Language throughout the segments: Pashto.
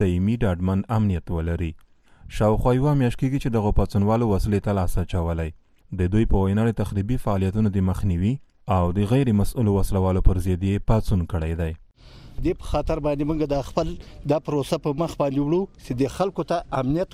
دایمي ډاډمن امنیت ولري. شاوخوا یوه میاشت کېږي چې دغو پاڅونوالو وسلې ته لاس اچولی. د دوی په وینا د تخریبي فعالیتونو د مخنیوي او د غیر مسؤلو وسلوالو پر ضد یې پاڅون کړی دی. دې په خاطر باندې موږ د خپل د پروسه په مخ باندې وړو چې د خلکو ته امنیت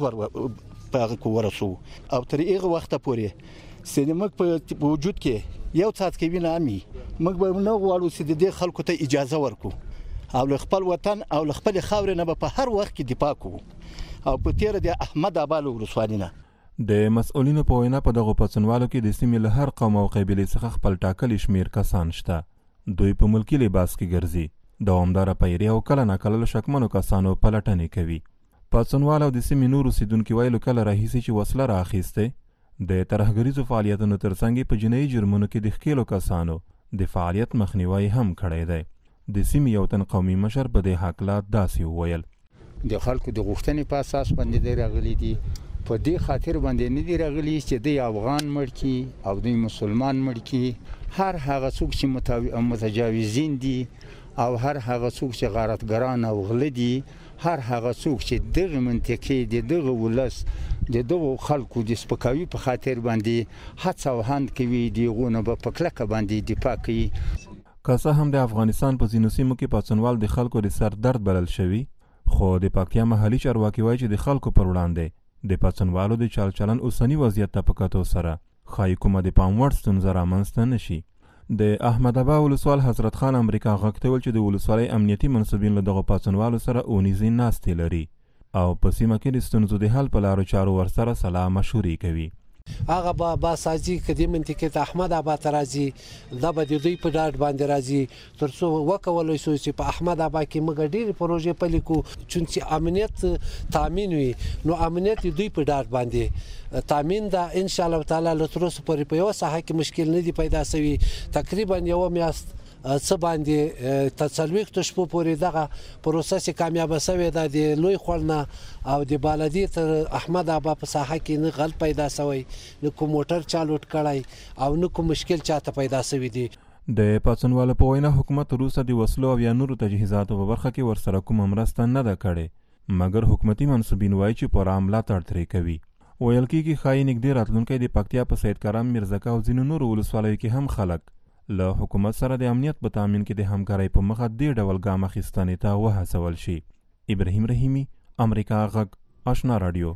ورسو او تر هغه وخته پورې چې موږ په وجود کې یو څاڅکی وینه امي موږ به نه غواړو چې د خلکو ته اجازه ورکو او له خپل وطن او له خپل خاورې نه په هر وخت کې دفاع کوو او په تیر د احمد آباد ولسوالۍ نه. د مسؤلینو په وینا په دغو پاڅونوالو کې د سیمې له هر قوم او قبیلې څخه خپل ټاکلي شمیر کسان شته. دوی په ملکي لباس کې ګرځي، دوامداره پیري او کله ناکله له شکمنو کسانو پلټنې کوي. پاڅونوال او د سیمې نور اوسېدونکي ویلو کله راهیسې چې وسله رااخیستې د ترهګریزو فعالیتونو ترڅنګ په جنایي جرمونو کې د ښکېلو کسانو د فعالیت مخنیوی هم کړی دی. د سیمې یو تن قومي مشر په دې هکله داسې وویل: د خلکو د غوښتنې په اساس باندې دی راغلي دي، په دې خاطر باندې نه دی راغلي چې دی افغان مړ کړي او دوی مسلمان مړ کړي. هر هغه څوک چې متجاوزین دي او هر هغه څوک چې غارتګران او غله دي، هر هغه څوک چې دغه منطقې د دغه ولس د دغو خلکو د سپکاوي په خاطر باندې هڅه او هند کوي، دغه نه په کلکه باندې دفاع کوي. که څه هم د افغانستان په ځینو سیمو کې پاڅونوال د خلکو د سر درد بلل شوي، خو د پکتیا محلي چارواکي وایي چې د خلکو پر وړاندې د پاڅونوالو د چال چلن اوسني وضعیت ته په کتو سره ښایي کومه د پام وړ ستونزه رامنځته نه شي. د احمد آباد ولسوال حضرت خان امریکا غږ ته ویل چې د ولسوالۍ امنیتي منصبین له دغو پاڅونوالو سره اونیزې ناستې لري او په سیمه کې د ستونزو د حل په لارو چارو ورسره سلا مشورې کوي. هغه با سازي کدي منطقې ته احمد آباد راځي، دا به د دوی په ډاډ باندې راځي تر څو وکولای شو چې په احمد آباد کې موږ ډېرې پروژې پلي کو چې امنیت تامین وي. نو امنیت دوی په ډاډ باندې تامین دا ان شاء الله تعالی له تر اوسه پورې په یو ساحه کې مشکل نه دی پیدا شوی. تقریبا یو میاشت څه باندې تسلويخت شپو پورې دغه پروسس کامیاب شوی دا د لوی خورنه او د بالادی تر احمد آباد په ساحه کې نه غل پیدا شوی، نو کوم موټر چالوټ کړای او نو کوم مشکل چاته پیدا شوی دی. د پاڅونوالو په وینا حکومت وروسته د وسلو او یا نورو تجهیزاتو په برخه کې ورسره کومه مرسته نه ده کړې، مګر حکومتي منصوبین وایي چې پوره ملاتړ ترې کوي. ویل کېږي ښایي نږدې راتلونکی د پکتیا په سید کرم میرزکه او ځینو نورو ولسوالیو کې هم خلک له حکومت سره د امنیت په تامین کې د همکارۍ په مخه دې ډول ګام اخیستنې ته وهڅول شي. ابراهیم رحیمي، امریکا غږ، آشنا رادیو.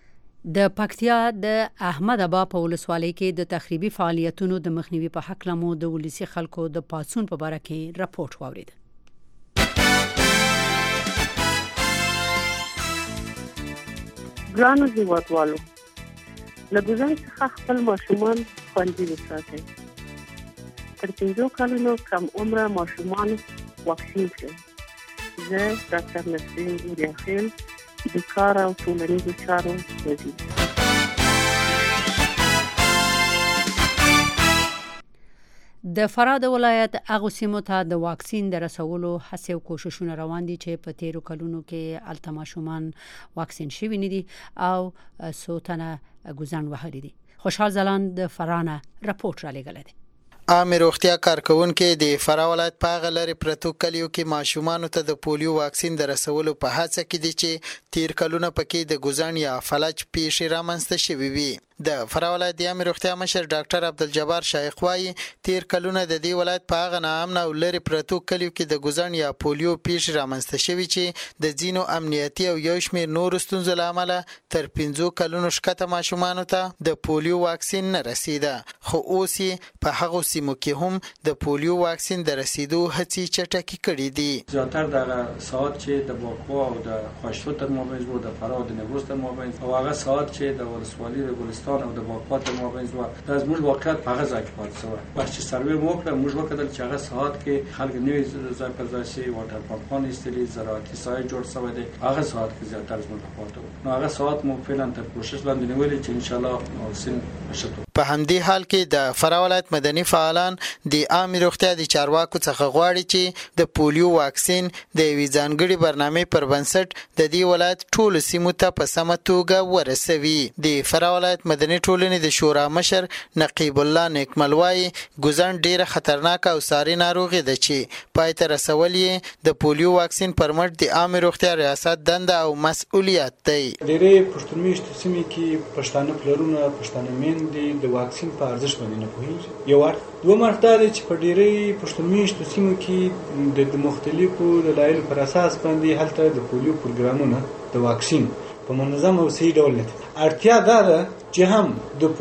د پکتیا د احمد آباد په ولسوالۍ کې د تخریبي فعالیتونو د مخنیوي په حق لمو د ولسی خلکو د پاڅون په باره کې راپورټ واورید. ګرانو هیوادوالو، له ګزار څخه خپل ماشومان خوندي وساتئ. تر 5 کلونو کم عمره ماشومان واکسین کړئ. زه ډاکټر نسرین ګوریاخیل د کار او ټولنیزو چارو وزیر. د فراه ولایت هغو سیمو ته د واکسین د رسولو هڅې او کوششونه روان دي چې په تیرو کلونو کې هلته ماشومان واکسین شوي نه دي او څو تنه ګوزڼ وهلي دي. خوشحال ځلاند د فراه نه راپورټ رالیږلی دی. عامه روغتیا کارکونکي د فراه ولایت په هغه لرې پرتو کلیو کې ماشومانو ته د پولیو واکسین د رسولو په هڅه کې دي چې تیر کلونه پکې د ګوزڼ یا فلج پیښې رامنځته شوې وي. د فراه ولایت د عامه روغتیا مشر ډاکټر عبدالجبار شایخ وایي تیر کلونه د دې ولایت په هغه ناامنه او لرې پرتو کلیو کې د ګوزڼ یا پولیو پیښې رامنځته شوې چې د ځینو امنیتي او یو شمېر نورو ستونزو له امله تر 5 کلونو ښکته ماشومانو ته د پولیو واکسین نه رسیده، خو اوس یې په هغو سیمو کې هم د پولیو واکسین د رسیدو هڅې چټکې کړي دي. زیاتر دغه ساعت چې د باکو او د خوشتو تر مابین و د فراه او د نیمروز تر مابین او هغه ساعت چې د ولسوالۍ د ګلستان او د باکو تر مابین و دا زموږ واقعیت په هغه ځای کې پاتې شوی. بس چې سروې مو وکړه موږ وکړل چې هغه ساعت کې خلک نوي ځای پر ځای شي، واټر پمپونه ایستلي، زراعتي ساحې جوړ شوی دی. هغه ساعت کې زیاتر زموږ پاتې و. نو هغه ساعت مو فعلا تر کوشش لاندې نیولې چې ان شاء الله واکسین وشي. په همدې حال کې د فراه ولایت مدني فعالان د عامه روغتیا د چارواکو څخه غواړي چې د پولیو واکسین د یوې ځانګړې برنامې پر بنسټ د دې ولایت ټولو سیمو ته په سمه توګه ورسوي. د فراه ولایت مدني ټولنې د شورا مشر نقیب الله نیکمل وایي ګوزن ډیره خطرناکه او ساري ناروغي ده چې پای ته رسول یې د پولیو واکسین پر مټ د عامه روغتیا ریاست دنده او مسؤلیت دی. ډېرې پښتونمیشتو سیمې کې پښتانه پلرونه پښتانه میندې د واکسین په ارزښت باندې نه پوهېږي. یو اړخ. دویم اړخ دا دی چې په ډېرې پښتونمیشتو سیمو کې د مختلفو دلایلو پر اساس باندې هلته د پولیو پروګرامونه د واکسین په منظم او صحیح ډول نه دي. اړتیا دا ده چې هم د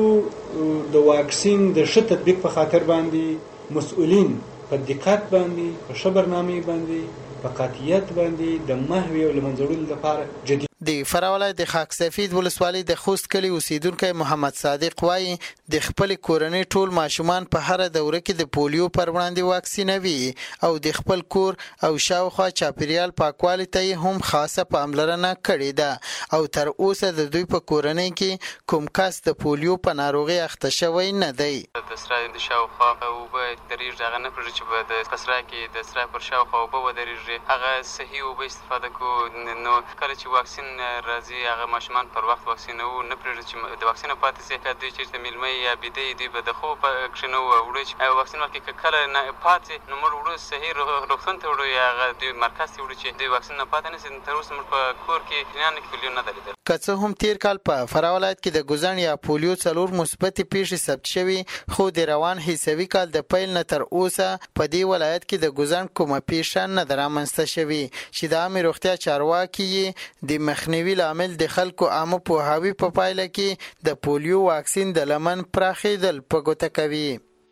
پولیو د واکسین د ښه تطبیق په خاطر باندې مسؤلین په دقت باندې په ښه برنامې باندې په قاطعیت باندې د محوې او له منځه وړلو لپاره جدي. د فراه ولایت د خاک سفید ولسوالۍ د خوست کلي اوسیدونکی محمد صادق وایي د خپل کورنۍ ټول ماشومان په هر دوره کې د پولیو پر وړاندې واکسینوي او د خپل کور او شاوخوا چاپیریال پاکوالي ته هم خاصه پاملرنه کړې ده او تر اوسه د دوی په کورنۍ کې کوم کس د پولیو په ناروغي اخته شوی نه دی. د سرای د شاوخوا اوبه درېږي هغه نه پرېږدي چې په د سرای کې د سرای پر شاوخوا اوبه ودرېږي هغه صحیح اوبه استفاده کوو. نو کله چې واکسین راځي هغه ماشومان پر وخت واکسینوو نه پرېږدي چې د واکسین پاتې شي. که دوی چېرته میلمه یا بیده دوی به د خوب کښې نه وړو چې واکسین وخت کې کله نه پاتې نو موږ وړو صحیح روغتون ته وړو یا هغه دوی مرکز ته وړو چې دوی واکسین نه پاتې نه شي. تر اوسه موږ په کور کې اطمینان کې پولیو نه ده لیدل. که څه هم تیر کال په فراه ولایت کې د ګوزن یا پولیو 4 مثبتې پیښې ثبت شوي خو د روان حسابي کال د پیل نه تر اوسه په دې ولایت کې د ګوزن کومه پیښه نه ده رامنځته شوې چې د عامې روغتیا چارواکي یې د مخنیوي لامل د خلکو عامه پوهاوي په پایله کې د پولیو واکسین د لمن پراخېدل په ګوته کوي.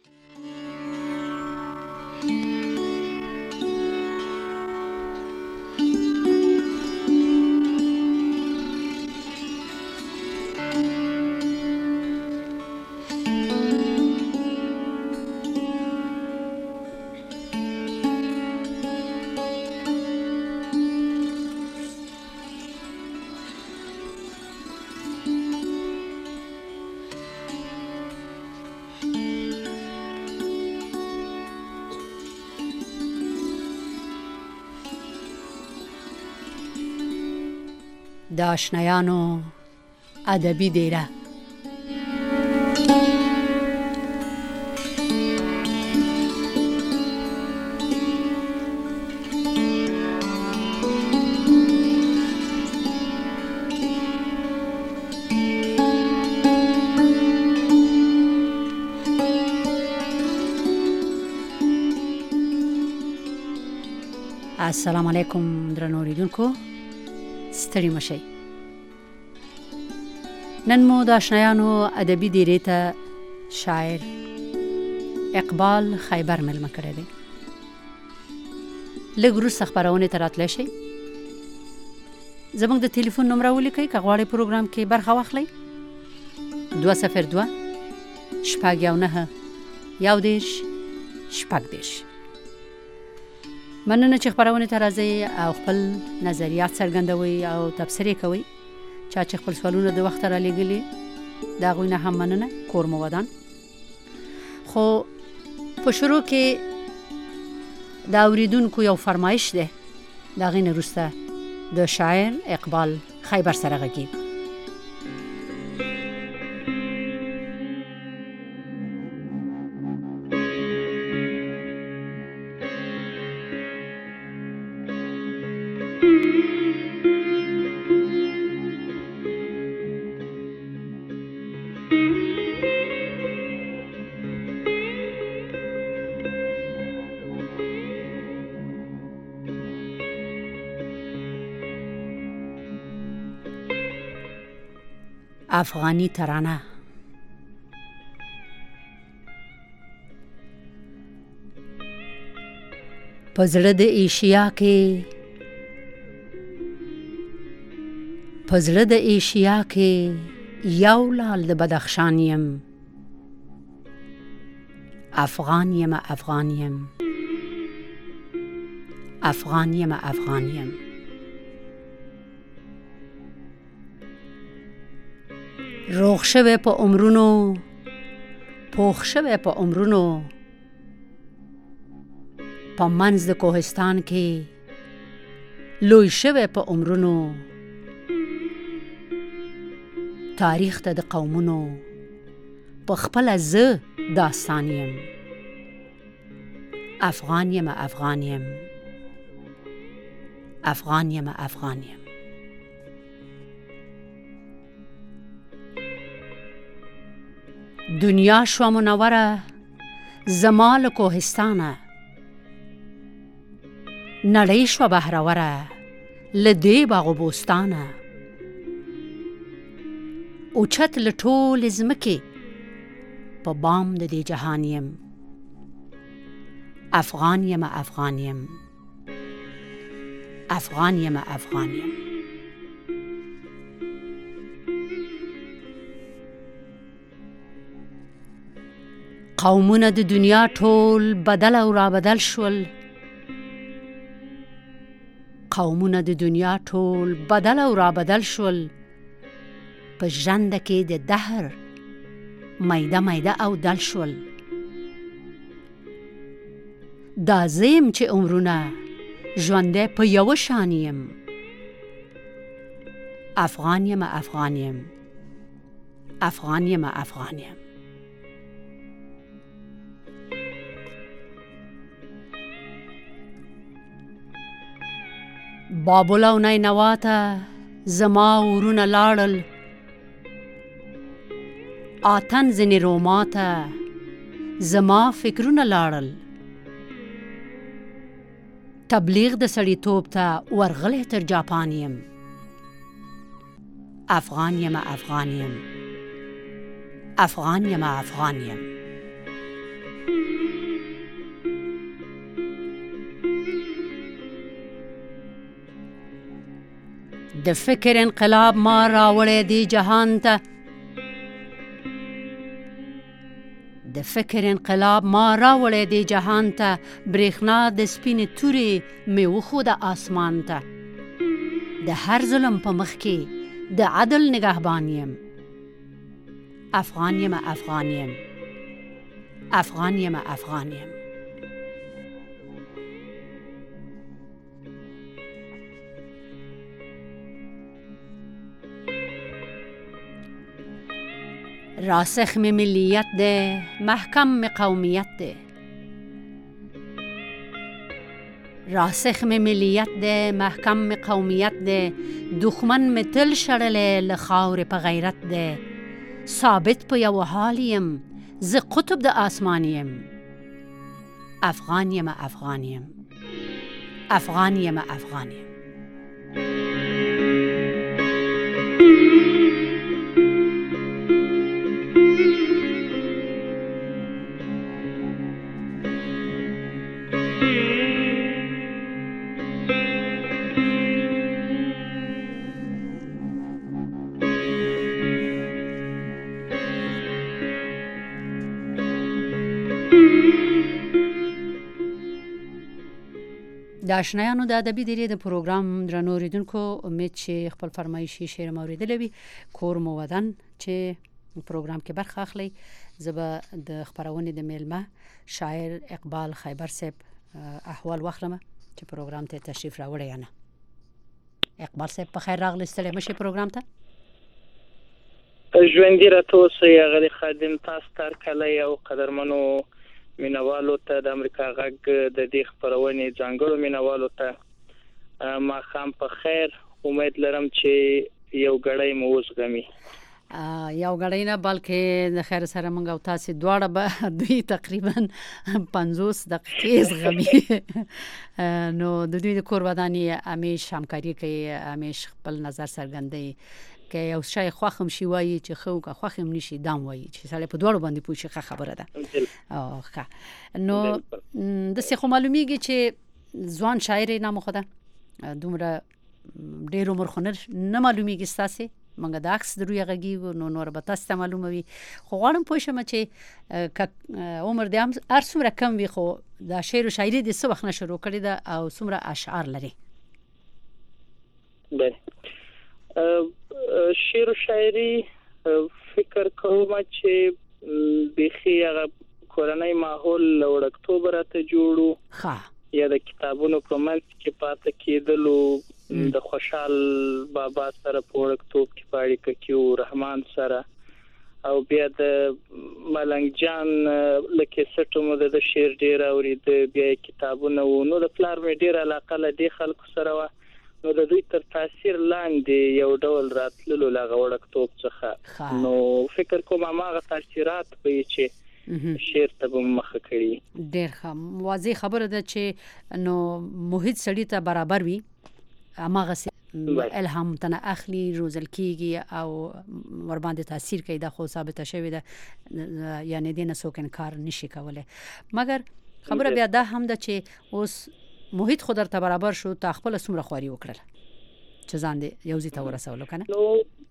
د آشنایانو ادبي دیره. السلام علیکم درنو اوریدونکو، ستړي مشئ. نن مو د آشنایانو ادبي دیرې ته شاعر اقبال خیبر مېلمه کړی دی. لږ وروسته خپرونې ته راتلی شئ. زموږ د تلیفون نمره ولیکئ که غواړئ پروګرام کې برخه واخلئ. 202 619 11 مننه چې خپرونې ته راځئ او خپل نظریات څرګندوئ او تبصرې کوئ. چا چې خپل سوالونه د وخته را لېږلي د هغوی نه هم مننه، کور مو ودان. خو په شروع کې د اوریدونکو یو فرمایش دی، د هغې نه وروسته د شاعر اقبال خیبر سره غږیږو. افغانی ترانه. په زړه د ایشیا کې یو لال د بدخشان یم. افغان یم روغ شوی په عمرونو پوخ شوی په عمرونو په منځ د کوهستان کې لوی شوی په عمرونو تاریخ ته د قومونو په خپله زه داستان یم افغان یم افغان یم افغان یم افغان یم دنیا شو منوره زما له کوهستانه نړۍ شوه بهروره له دې باغ و بوستانه اوچت له ټولې ځمکې په بام د دې جهان یم افغان یم افغان یم افغان یم افغان یم قومونه د دنیا ټول بدل او رابدل شول قومونه د دنیا ټول بدل او رابدل شول په ژرنده کې د دهر میده میده او دل شول دا زیم چې عمرونه ژوندی په یوه شان یم افغان یم افغان یم افغان یم افغان یم بابل او نینوا ته زما ورونه لاړل آتن ځینې روما ته زما فکرونه لاړل تبلیغ د سړیتوب ته ورغلی تر جاپان یم افغان یم افغان یم افغان یم افغان یم د فکر انقلاب ما راوړی دی جهان ته د فکر انقلاب ما راوړی دی جهان ته برېښنا د سپینې تورې مې وښوده آسمان ته د هر ظلم په مخ کې د عدل نگهبان یم افغان یم افغان یم افغان یم افغان یم راسخ میں ملیت دے محکم میں قومیت دے راسخ میں ملیت دے محکم میں قومیت دے دښمن میں تل شړلې له خاورې په غیرت دے ثابت په یو حال یم زه قطب د آسمان یم افغان یم افغان یم افغان یم افغان یم د آشنایانو د ادبي دیرې د پروګرام درنو اوریدونکو امید چې خپل فرمایشي شعر مو اوریدلی وي کور مو ودان چې پروګرام کې برخه اخلي زه به د خپرونې د میلمه شاعر اقبال خیبر صاحب احوال واخلم چې پروګرام ته تشریف راوړی یا نه اقبال صاحب په خیر راغلی ستړی مشئ پروګرام ته ژوندي راته اوسئ هغه خادم تاسو ته هرکلی او قدرمنو مینوالو ته د امریکا غږ د دې خپرونې ځانګړو مینوالو ته ماښام په خیر امید لرم چې یو ګړی مو وزغمي یو ګړی نه بلکې د خیر سره موږ او تاسې دواړه به دوی تقریبا 50 دقیقې زغمي نو د دوی د کور ودانې همیش همکاري کوي همیش خپل نظر څرګندوي که یو شای خوښم شي وایي چې خو که خوښم نشي دام وایي چې سړی په دواړو باندې پوه شي ښه خبره ده نو داسې خو معلومیږي چې ځوان شاعر یې نام خوده دومره ډېر عمر خو نه معلومیږي ستاسې موږ د عکس د روی غږیږو نو نور به تاسو ته معلومه وي خو غواړم پوه شم چې عمر دې هر څومره کم وي خو د شعر و شاعري دې څه وخت نه شروع کړې ده او څومره اشعار لري شعر و شاعري فکر کوم چې بيخي هغه کورنۍ ماحول لوړکتوب راته جوړو یا د کتابونو په منځ کې پاتې کېدلو د خوشحال بابا سره په وړکتوب کې پاړې کېو رحمان سره او بیا د ملنګ جان لکه سټو مده د شعر ډیر اورید بیا کتابونه نو د پلار مې ډیر علاقه لدی خلکو سره نو د دوی تر تاثیر لاندې یو ډول راتللو لغه وړکتوب څخه نو فکر کوم هغه تاثیرات به چې شعر ته مخه کړی ډیر واضح خبره ده چې نو محیط سړی ته برابر وي اماغه الهام تنه اخلي روزل کیږي او ور باندې تاثیر کوي دا خو ثابت شوی ده یعنی دینه څوک انکار نشي کولای مګر خبره بیا دا هم ده چې اوس محیط خو درته برابر شو تا خپل سمره خواري وکړه چې ځان دې یو ځای ته ورسول کنه نو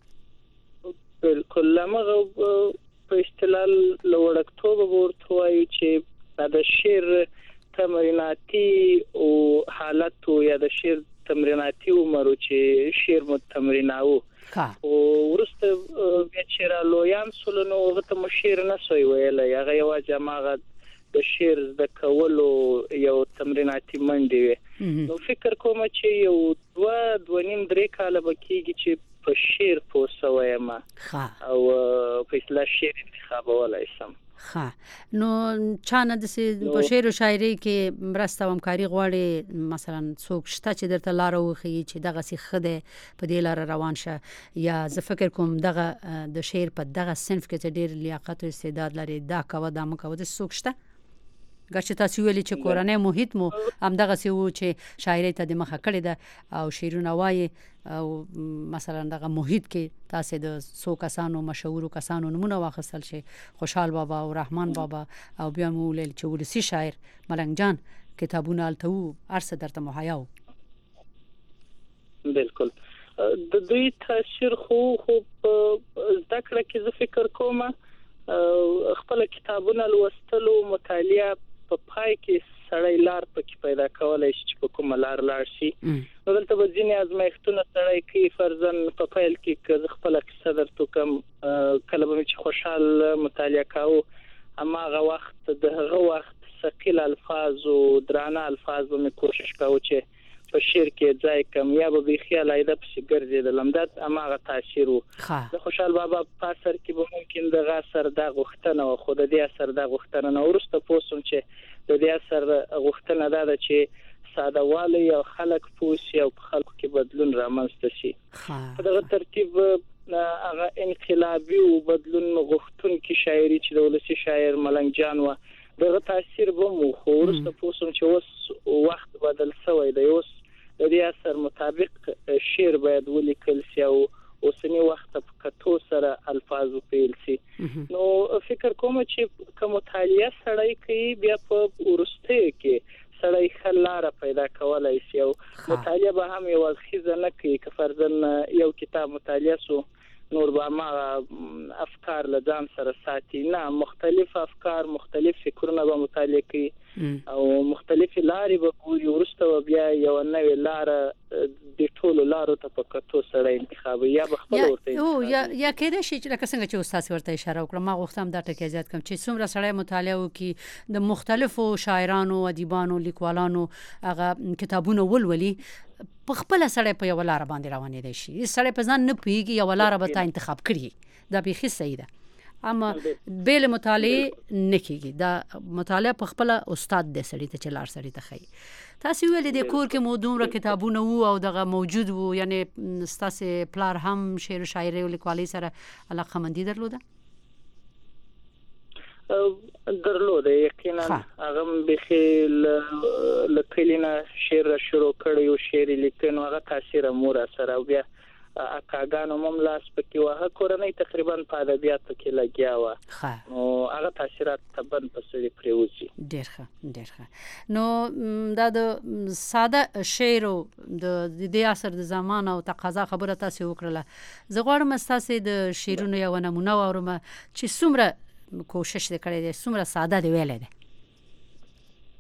بالکل لمغه په استلال لوړکتوب ورته وایي چې دا شعر تمریناتی او حالت یا د شعر تمریناتی عمر چې شعر متمریناو او ورسته چې را لویان سولنو غته مشیر نه سوی ویل هغه یو جماعت د شعر د کولو یو تمریناتی منډي نو فکر کوم چې یو 2.5-3 کال بکیږي چې په شعر پوسوي ما او په اصطلاح شعر انتخابولای سم نو چانه د په شعر او شاعري کې مرسته او همکاري غواړي مثلا څوک شته چې درته لار وخی چې دغه سي خده په دې لار روان شه یا زه فکر کوم دغه د شعر په دغه صنف کې ډېر لیاقت او استعداد لري دا کوه د مکو د څوک شته ګرچې تاسو ویلي چې کورنۍ محیط مو هم دغه سی وو چې شاعري ته د مخه کړی ده او شعرونه وایي او مثلا دغه محیط کې تاسو د څو کسانو مشهور کسانو نمونه واخیستل شي خوشحال بابا او رحمان بابا او بیا مو لیل چې ولسی شاعر ملنګ جان کتابونه التو ارسه درته محیاو بالکل د دوی تاثیر خو ذکر کې زه فکر کوم خپل کتابونه لوستلو مطالعه په پای کې سړی لار پکې پیدا کولای شي چې په کوم لار لاړ شي نو دلته به ځینې ازمایښتونه سړی کوي فرضاً په پیل کې که خپل قصه درته کوم کله به چې خوشحال مطالعه کاوه اما هغه وخت دغه وخت ثقيل الفاظ او درانه الفاظ به کوشش کاوه چې په شعر کې ځای کم یا به خیال ایده په ګرځیدل همدات اما هغه تاثیر وو د خوشحال بابا په اثر کې به ممکن دغه اثر د غوښتنه او خود د اثر د غوښتنه نو ورسته پوسم چې د دې اثر غوښتنه ده چې ساده والی او خلق پوسی او خلق کې بدلون رامنځته شي دغه ترتیب هغه انقلابي او بدلون غوښتون کې شاعري چې د ولسی شاعر ملنګ جان و دغه تاثیر به مو ورسته پوسم چې اوس وخت بدل شوی دی اوس د دې اثر مطابق شعر باید ولیکل شي او اوسنی وخت په کتو سره الفاظ پیل شي نو فکر کوم چې کوم مطالعه سړی کوي بیا په ورسته کې سړی خلاره پیدا کولای شي او مطالعه به هم یو خزه نه کوي که فرضاً یو کتاب مطالعه سو نور به ما افکار لدان سره ساتي نه مختلف افکار مختلف فکرونه به مطالعه کوي او مختلف لارې به ګوري ورسته بیا یو نوې لار د ټولو لارو ته په کتو سره انتخاب یا بخپل ورته یا کېدای شي چې لکه څنګه چې استاد ورته اشاره وکړه ما غوښتم دا ټکی زیات کوم چې څومره سړی مطالعه وکړي د مختلفو شاعرانو ادیبانو لیکوالانو هغه کتابونه ولولي په خپل سړی په یو لار باندې روانې دي شي سړی په ځان نه پیږي یو لار به تا انتخاب کړي دا به خي صحیح ده اما بیل مطالعه نکېږي دا مطالعه په خپل استاد د سړی ته چلار سړی ته خي تاسو ویل د کور کې مودوم را کتابونه وو او دغه موجود وو یعنی ستاسو پلار هم شعر و شاعري او لیکوالۍ سره علاقه مندي درلوده یقینا هغه به لکلینا شعر شروع کړی او شعر لیکنو هغه تاثیر مور سره او بیا اکاګانو مملاس پکې وه کورنۍ تقریبا په ادبیاتو کې لګیا و نو هغه تاثیرات تبن پسې پریوځي ډېر ښه نو دا د ساده شعر د دې اثر د زمان او تقاضا خبره تاسو وکړه زه غواړم تاسو د شعرونو یو نمونه واورم چې څومره کوشش وکړئ د څومره ساده دی ویل دي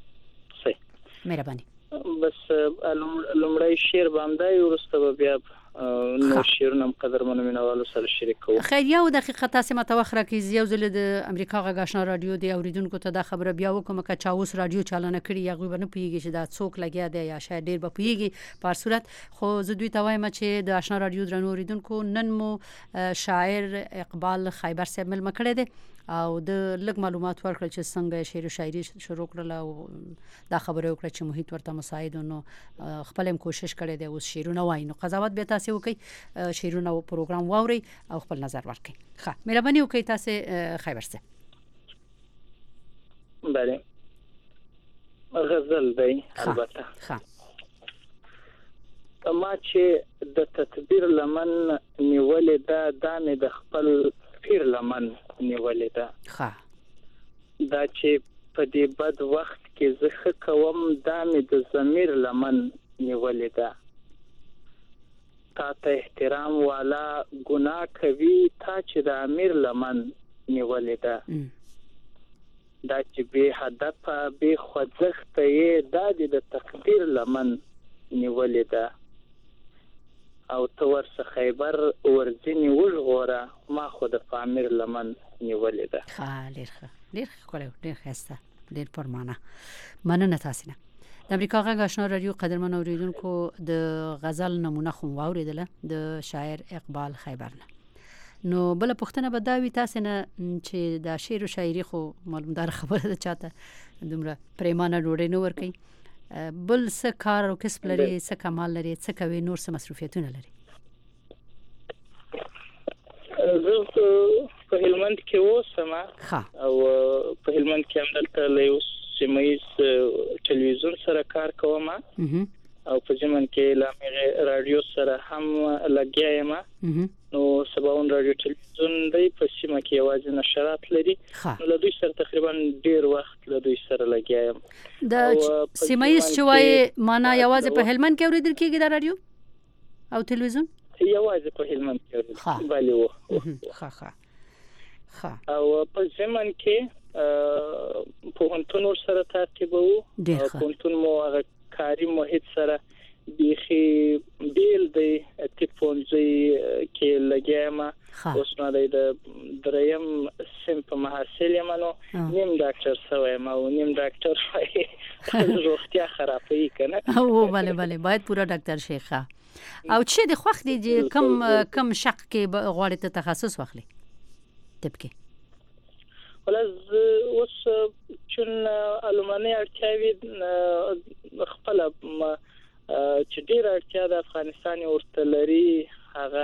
صحیح مهرباني بس لومړی شعر باندې ورسته بیا نو شیرونه قدرمنو مینوالو سره شریک کوو. خیر یو دقیقه تاسو متوخره کې یو ځل د امریکا غږ آشنا رادیو دی اوریدونکو ته دا خبره بیا وکم چې چاوس رادیو چالانه کړی یا غو نه پیږي چې دا څوک لګیا دی یا شاید ډیر به پیږي په صورت خو زه دوی ته وایم چې د آشنا رادیو درنو اوریدونکو نن مو شاعر اقبال خیبر صاحب مل مکړه دی او د لږ معلومات ورکړل چې څنګه شعر او شاعري شروع کړل او دا خبره وکړه چې محیط ورته مساعد نو خپل هم کوشش کړی دی اوس شعرونه وایي نو قضاوت به تاسو وکړي شعرونه او پروګرام واوري او خپل نظر ورکړي. ښه مهرباني وکړئ تاسو خیبر صاحب. بله غزل دی البته. ښه ما چې د تدبیر لمن نیولې ده دا مې د خپل پیر لمن نیولې ده. ښه دا چې په دې بد وخت کې زه ښه کوم دا مې د ضمیر لمن نیولې ده. تا ته احترام والا ګناه کوي تا چې د امیر لمن نیولې ده. دا چې بې هدفه بې خوځښته یې دا د تقدیر لمن نیولې ده. او ته ورڅ خیبر ورځنی وژغوره ما خو د پامیر لمن نیولې ده. ښه ډېر ښه ډېر ښکلی ډېر ښایسته ډېر پرمانه مننه تاسو نه. د امریکا غږ آشنا رادیو قدرمن اوریدونکو د غزل نمونه خو واوریدله د شاعر اقبال خیبر نه. نو بل پښتنه به دا وی تاسو نه چې د شعر او شاعري خو معلومدار خبره ده چاته دومره پریمانه ډوډۍ نه ورکي بل څه کار او کسب لري څه کمال لري څه کوي نور څه مصروفیتونه لري. زه په هلمند کې اوسم او په هلمند کې هم دلته له یو سیمایي ټلویزیون سره کار کوم او په ځمن کې لامغه رادیو سره هم لګیا یم. نو سباون رادیو ټلویزیون د په سیمه کې یوازې نشرات لري نو له دوی سره تقریبا ډیر وخت له دوی سره لګیا یم. د سیمایي شوي معنا یوازې په هلمند کې اوریدل کیږي د رادیو او ټلویزیون یوازې په هلمند کې اوریدل بله ښه ښه او په ځمن کې په هنتون سره تعقیبو او هنتون مو هغه کاری محیط سره بیخي بیل دی تیپونځي کې لګیم اوس نو د دریم سیم په محصل یم نو نیم ډاکټر سویم او نیم ډاکټر روغتیا خرابوي کنه او بله باید پورا ډاکټر شیخه او چې د خوخ دی کم شق کې غواړي ته تخصص واخلي طب کې ولز اوس چون علماني اړتیاوي خپل چې ډیر اړتیا د افغانستان ورته لري هغه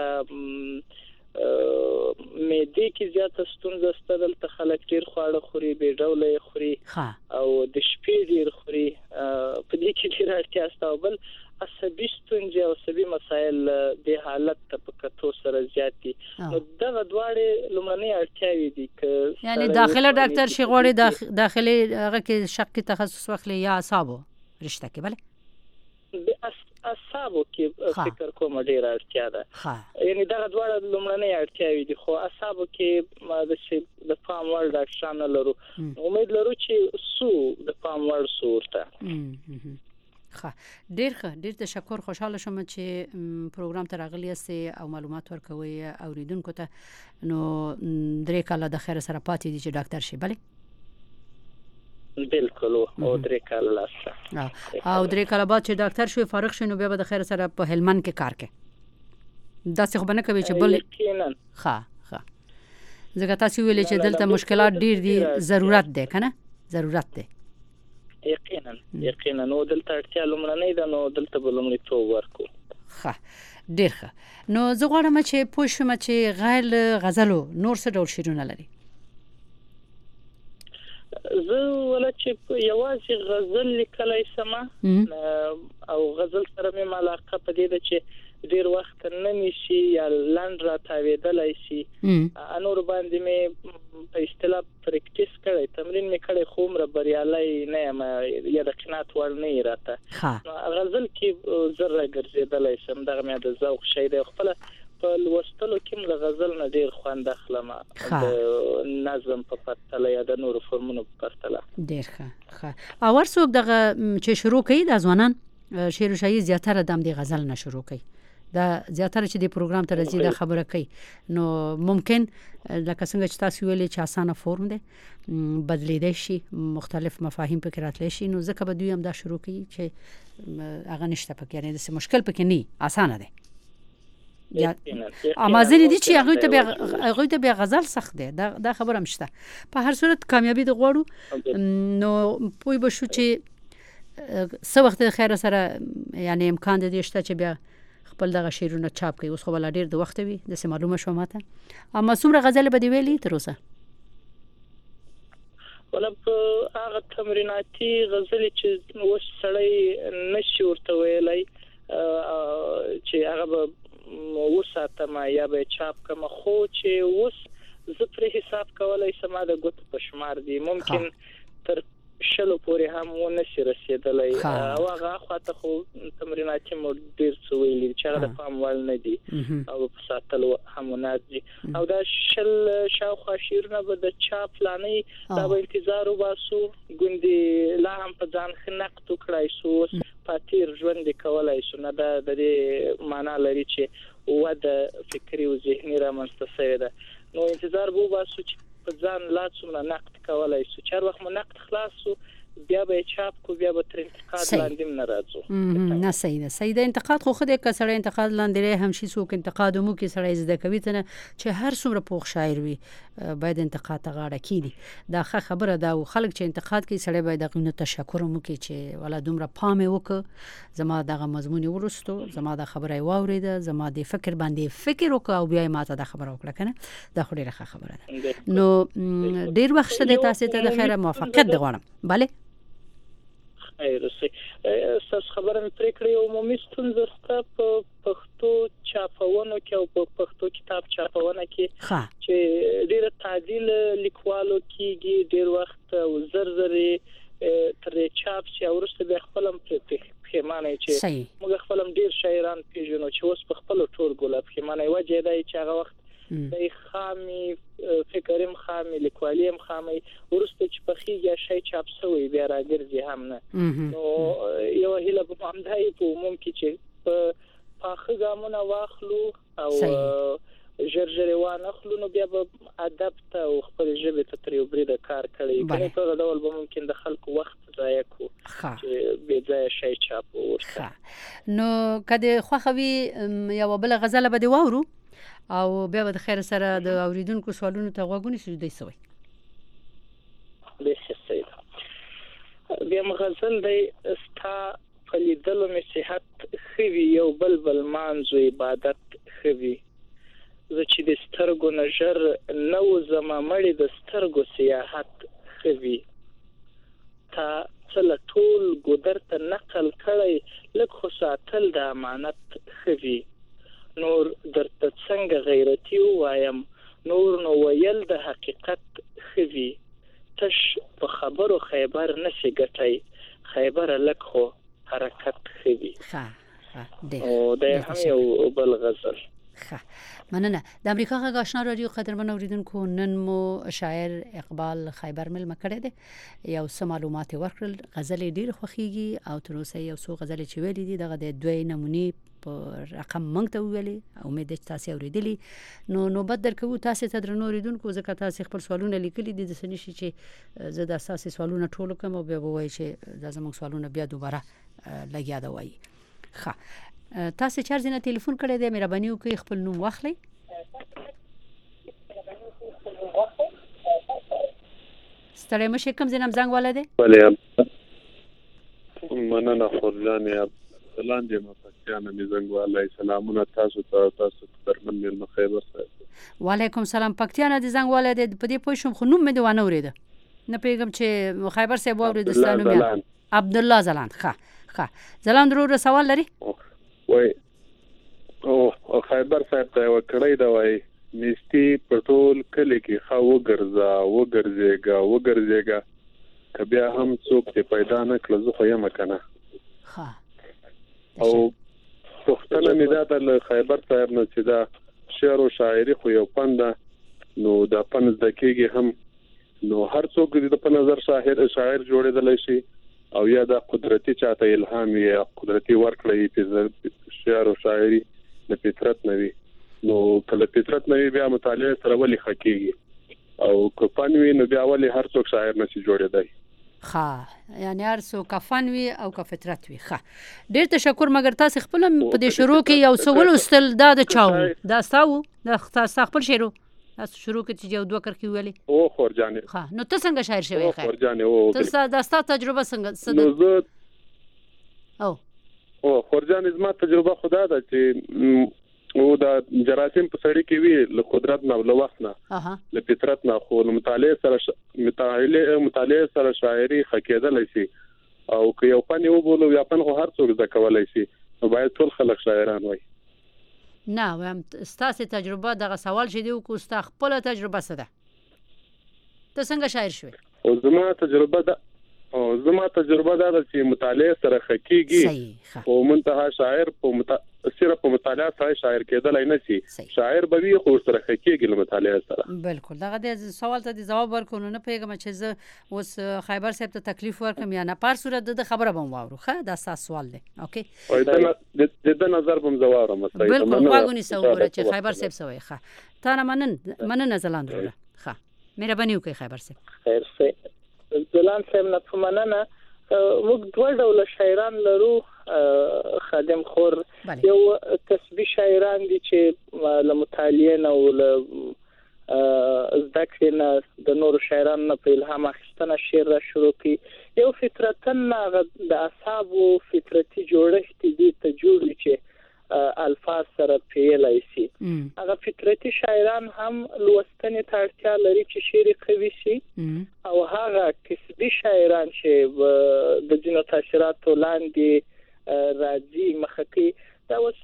مېدی کې زیاته ستونزه ستدل ته خلک ډیر خواړه خوري به ډولې خوري او د شپې ډیر خوري په دې کې ډیر اړتیا ستو بل عصبي ستونزې او عصبي مسایل د حالت په کتو سره زیاتی نو دا دواړه لمنې اړتیاوي دي ک یعنی داخله ډاکټر شي غوړي داخلي هغه کې شق کې تخصص واخلي یا اعصابو رشته کې بله د اعصابو کې فکر کوم ډیر اړتیا ده یعنی دا دواړه لمنې اړتیاوي دي خو اعصابو کې ما د فام ور ډاکټرانو لرو امید لرو چې سو د فام ور صورت ډیر تشکر خوشاله شوم چې پروګرام ته راغلی یاستئ او معلومات ورکوي اوریدونکو ته نو درې کاله د خیر سره پاتې دي چې ډاکټر شي بله بالکل او درې کاله لاسه او درې کاله بعد چې ډاکټر شوی فارغ شوی نو بیا به د خیر سره په هلمند کې کار کوي دا څه خو نه کوي چې بل ښه ځکه تاسو ویلې چې دلته مشکلات ډیر دي ضرورت دی کنه ضرورت دی یقینا نو دلته اړتیا لمړنۍ ده نو دلته بلمړی تو ورکو ښه ډیر ښه نو زه غواړم چې پوه شم چې غیر غزلو نور څه ډول شعرونه لري. زه ولا چې یوازې غزل لیکلای سم او غزل سره مې علاقه په دې ده چې ډیر وخت نه نشي یا لاند را تاویدلای شي انور باندې مې په اصطلاح پریکټیس کړی تمرین مې کړی خو مر بریالي نه یم یا د قناعت ور نه راته غزل کې زره ګرځیدلای سم دغه مې د ذوق شی دی خپل په لوستلو کې د غزل نه ډیر خوند اخلم د نظم په پرتله یا د نور فرمونو په پرتله ډیر ښه او ورڅوک دغه چې شروع کوي د ځوانان شعر او شاعري زیاتره د غزل نه شروع کوي دا زیاتره چې د پروګرام ته راځي دا خبره کوي نو ممکن لکه څنګه چې تاسو ویلې چې اسانه فورم دی بدلیدای شي مختلف مفاهیم پکې راتلی شي نو ځکه به دوی هم دا شروع کوي چې هغه نشته پکې یعنی د مشکل پکې نه اسانه دی اما ځینې دي چې هغه ته بیا غزل سخت دی دا خبره هم شته په هر صورت کامیابی د غواړو نو پوی به شو چې څه وخت خیر سره یعنی امکان دی شته چې بیا خپل دغه شعرونه چاپ کوي اوس خو بل ډیر د وخت وي د سه معلومه شو ماته اما څومره غزل به دی ویلي تر اوسه ولب هغه تمریناتي غزل چې اوس سړی نشي ورته ویلای چې هغه وساته ما یا به چاپ کما خو چې اوس زه پر حساب کولای سم د ګوت په شمار دي ممکن تر شلو پورې هم و نشي رسیدلای او هغه خاطر خو تمریناتي مو ډیر څه ویلي چې هغه فهم ول نه دي او په ساتلو هم نه دي او دا شل شاوخوا شیرونه به د چاپ لانې دا به انتظار وباسو ګوندې لا هم په ځان خنقت وکړای سو پاتیر ژوند کولای شو نه د دې معنا لري چې و د فکری او ذهني رامنځته شوی ده نو انتظار وو باسو چې په ځان لا څومره نقد کولای شو چې وخت مو نقد خلاص شو بیا به چاپ کو بیا به تر انتقاد لاندې نه راځو نه صحیح ده انتقاد خو خدای کسره انتقاد لاندې هم شي څوک انتقاد مو کې سړی زده کوي ته چې هر څومره پوښ شاعر وي باید انتقاد ته غاړه کیدی دا خبره ده او خلک چې انتقاد کوي سړی باید دغه تشکر مو کوي چې ولا دومره پام وکړه زما دغه مضمون ورستو زما د خبره واوریده زما د فکر باندې فکر وکړه او بیا ماته د خبره وکړه کنه دا خو ډیره خبره ده نو ډیر وخت شته تاسو ته د خیره موافقت غواړم bale ایرسي ساس خبره مې پرې کړې او عمومي ستونزه ستا په پښتو چاپونو کې او په پښتو کتاب چاپونه کې چې ډېر تعدیل لیکوالو کېږي ډېر وخت او زر تر چاپ چې ورسته به خپلم پیمانه چې موږ خپلم ډېر شاعران پیژنو چې اوس په خپل ټول ګلاب پیمانه وجه دی چې هغه وخت د خامي فکرم خامي لیکوالیم خامي ورسته چې په خيږه شي چاپ سوی بیا راګرځي هم نه نو یو هله په همدای په عموم کې چې په اخر ګامونه واخلو او جرجروان اخلو نو بیا په ادب ته او خپل ژبه ته تر یو برید کار کوي کنه په ډول به ممکن د خلکو وخت ضایع کو چې به ځای شي چاپ ورته نو کله خو خوي یو بل غزل به دی وورو او بیا د خیر سره د اوریدونکو سوالونو ته غوږونه شي دوی سوي به سید بیا مغزل دی استا فلیدلو می صحت خوي یو بلبل مانزو عبادت خوي زه چې د سترګو نظر نو زما مړی د سترګو سیاحت خوي تا څل ټول ګودر ته نقل کړی لکه خو ساتل د امانت خوي نور درته څنګه غیرتی وایم نور نو ویل د حقیقت خوي تش په خبرو خیبر نشي ګټي خیبر لک خو حرکت خوي او د هم یو بل غزل مننه د امریکا غږ آشنا رادیو قدرمن اوریدونکو نن مو شاعر اقبال خیبر مل مکړه ده یو څه معلومات ورکړل غزل ډیر خوخیږي او تر اوسه یو څو غزل چې ویلې دي دغه د دوی نمونه په رقم مونږ ته ویلې امید ده تاسو اوریدلی نو بد درکو تاسو ته درنو اوریدونکو ځکه تاسو خپل سوالونه لیکلي دي د سنشي چې زه د اساسي سوالونه ټول کوم او بیا وایي چې د زموږ سوالونه بیا دوباره لګیا دا وایي تاسو چارج نه ټلیفون کړی دی مهرباني وکړئ خپل نوم واخلئ ستړی مشه کوم زنم زنګ والا دی مننه خورجان سلام دې مفکرانه می زنګ والا سلامونه تاسو درمن مل مخیبر صاحب وعلیکم سلام پکتیانه دې زنګ والا دی په دې پوښوم خو نوم مې دی وانه ورید نه پیغام چې خیبر صاحب اوریدستانو مې عبد الله زلان ښه زلان ضرور سوال لري وای او خیبر صاحب ته وکړی دا وای نيستي پټول کلی کې خو وګرځيګا کبیا هم څوک ته پیدا نه کړل زه خو یم کنه او پښتنه مې دا د خیبر صاحب نه چې دا شعر او شاعري خو یو پند نو دا پند د کېږي هم نو هر څوک د په نظر شاعر جوړېدل شي او یا دا قدرتي چاته الهام یا قدرتي ورکړی چې شعر او شاعري د فطرت نه وي نو کله فطرت نه وي بیا مطالعه سره ولې حقيقي او کفن وي نو بیا ولې هر څوک شاعر نشي جوړېدای ښه یعنی هر څو کفن وي او که فطرت وي ښه ډېر تشکر مګر تاسو خپل په دې شروع کې یو څه ولوستل دا د چاو دا ستاسو د تاسو خپل شعر تاسو شروع کې چې یو دوه کرکې ویلي او خورجانې ښه نو ته څنګه شاعر شوی ښه خورجانې او تاسو دا ستاسو تجربه څنګه نو زه او خورجانې زما تجربه خدا ده چې او دا جراثیم په سړی کې وی له قدرت نه له وخت نه له فطرت نه خو مطالعه سره شاعري حقیقت شي او که یو فن یو بولو یا فن خو هر څوک زده کولای شي نو باید ټول خلک شاعران وي نه وایم ستاسو تجربه دغه سوال چې دی کو ست خپل تجربه څه ده ته څنګه شاعر شوې او زما تجربه دا چې مطالعه سره حقيقي او منتها شاعر صرف په مطالعه سره شاعر کېدلای نه شي شاعر به وي خو سره حقيقي له مطالعه سره بالکل دغه د سوال ته جواب ورکول نه پیغام چې زه اوس خیبر صاحب ته تکلیف ورکم یا نه پر صورت د خبره بم واورو ښه دا تاسو سوال دی اوکې د نظر بم زوارم بالکل واغونی سوال چې خیبر صاحب سوي ښه تا نه منن زلاند وره ښه مهرباني وکړئ خیبر صاحب خیر سه زلان صاحب نه پمننه موږ دوه ډول شاعران لرو خادم خور یو کسبي شاعران دي چې له مطالعه نه او له ذکر نه د نور شاعرانو نه په الهام اخیستنه شعر را شروع کی یو فطرتن د اصحاب فطرتي جوړښت دي ته جوړ چې الفاظ سره پیلای شي هغه فطرتي شاعران هم لوستنې ته اړتیا لري چې شعر قوي شي او هغه کسبي شاعران چې د جنو تاثیراتو لاندې راځي مخکې دا اوس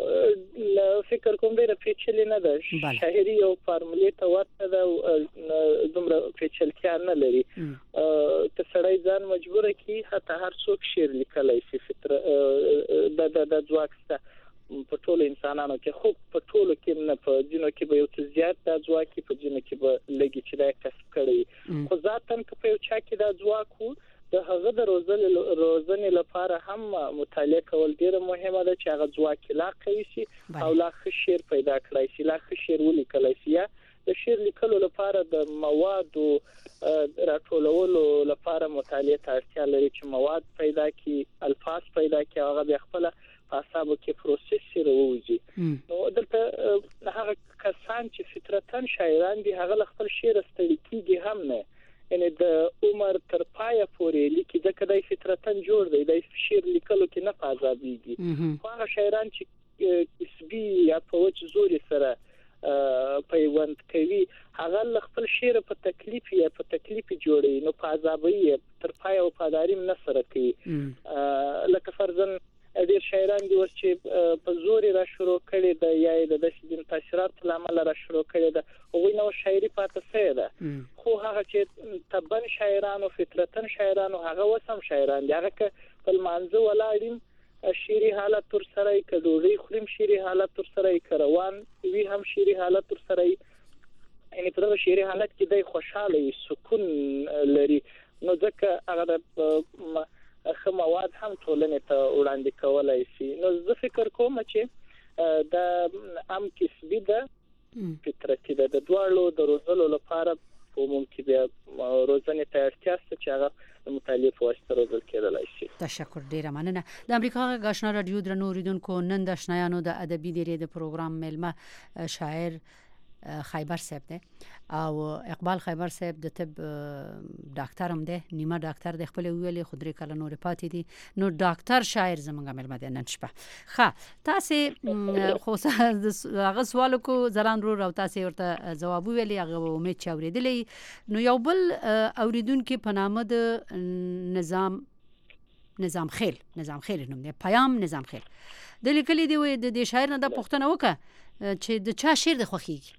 فکر کوم ډېر پیچلې نه ده شاعري او فارمولې ته ورته ده دومره پیچلتیا نه لري ته سړی ځان مجبور کی حتی هر څوک شعر لیکلای شي د ځواک څخه په ټولو انسانانو کې خو په ټولو کې نه په جنو کې به یو څه زیات د ځواک په جنو کې به لګي چې دا کسب کړي خو ذاتن که په یو چا کې د ځواک وو د هغه د روزنې لپاره هم مطالعه کول ډیره مهمه ده چې هغه ځواک لا قوي شي او لا ښه شعر پیدا کړی شي لا ښه شعر ولیکلی شي یا د شعر لیکلو لپاره د موادو راټولولو لپاره مطالعه ته اړتیا لري چې مواد پیدا کړي الفاظ پیدا کړي هغه بیا خپل حسابو کې پروسس سره وځي نو دلته هغه کسان چې فطرتن شاعران دي هغه خپل شعر ستړي کیږي هم نه یعنی د عمر تر پایه پورې لیکي د کدی فطرتن جوړ دی د شعر لیکلو کې نه فازابيږي هغه شاعران چې کسبي یا په وچ زور سره پیوند کوي هغه خپل شعر په تکلیف یا په تکلیف جوړي نو فازابي تر پایه او پاداري نه سره کوي لکه فرضاً ډیر شاعران دي چې په زور را شروع کړي د یا د داسې تاثیرات لامل را شروع کړي د هغوی نو شاعري پاتې سي ده خو هغه چې تبن شاعرانو فطرتن شاعرانو هغه وسم شاعران دي هغه په منځو ولاړیم شعري حالت تر سره کډوري خریم شعري حالت تر سره کروان وی هم شعري حالت تر سره یعنی په دغه شعري حالت کې د خوشاله سکون لري نو ځکه هغه خو مواد هم ټولنې ته وړاندې کولای شي نو زه فکر کوم چې د عام کسبي د فطرتي د دوړو د روزلو لپاره په ممکن بیا روزنې ته اړتیا شته چې هغه مطالعه په واسطه روزل کېدلای شي تشکر ډیره مننه د امریکا غږ رادیو درنو اوریدونکو نن د آشنایانو د ادبي دری د پروګرام ملمه شاعر خیبر صاحب ده او اقبال خیبر صاحب د طب ډاکټر هم ده نیمه ډاکټر د خپل ویلې خودري کله نور پاتې دي نو ډاکټر شاعر زمونږ ملمه ده نن شپه ښه تاسو خو هغه سوال کو زلان رو تاسو ورته جواب ویلې هغه امید چې اوریدلې نو یو بل اوریدونکو په نامه د نظام خیل نوم دی پیام نظام خیل د لیکلي دی د شاعر نه د پښتنه وکړه چې د چا شعر د خوخیږي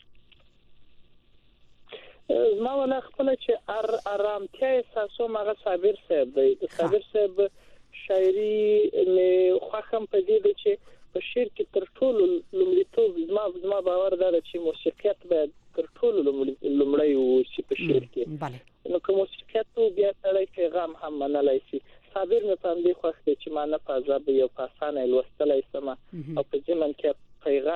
ما ولا خپل چې آرامتیا احساسو مغه صابر صاحب دی د صابر صاحب شاعري له خوخم په دې چې په شعر کې تر ټولو لومړیتوب زما باور ده چې موسیقیت به تر ټولو لومړی وي چې په شعر کې نو کوم موسیقیت بیا سړی پیغام هم منلای شي صابر مې په دې خوښ دی چې ما نه فازاب یو پاسانه لوستلای سم او په ځمن کې